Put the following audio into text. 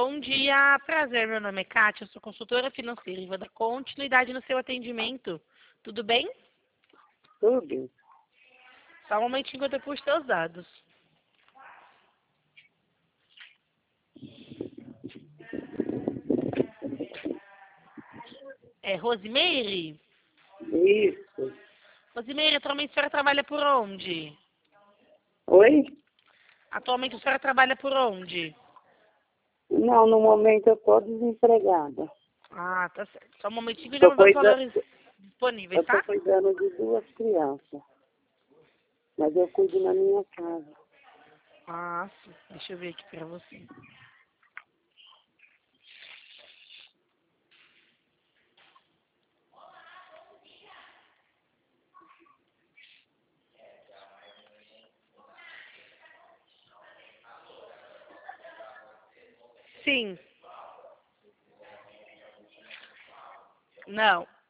Bom dia, prazer. Meu nome é Kátia, eu sou consultora financeira e vou dar continuidade no seu atendimento. Tudo bem? Tudo. Só um momentinho enquanto eu puxo seus dados. É Rosimeire? Isso. Rosimeire, atualmente a senhora trabalha por onde? Oi? Atualmente a senhora trabalha por onde? Não, no momento eu estou desempregada. Ah, tá certo. Só um momentinho que eu já Tô vou ver os cuida... valores disponíveis, Eu estou tá? cuidando de 2 crianças, mas eu cuido na minha casa. Ah, sim. Deixa eu ver aqui pra você. Sim. Não.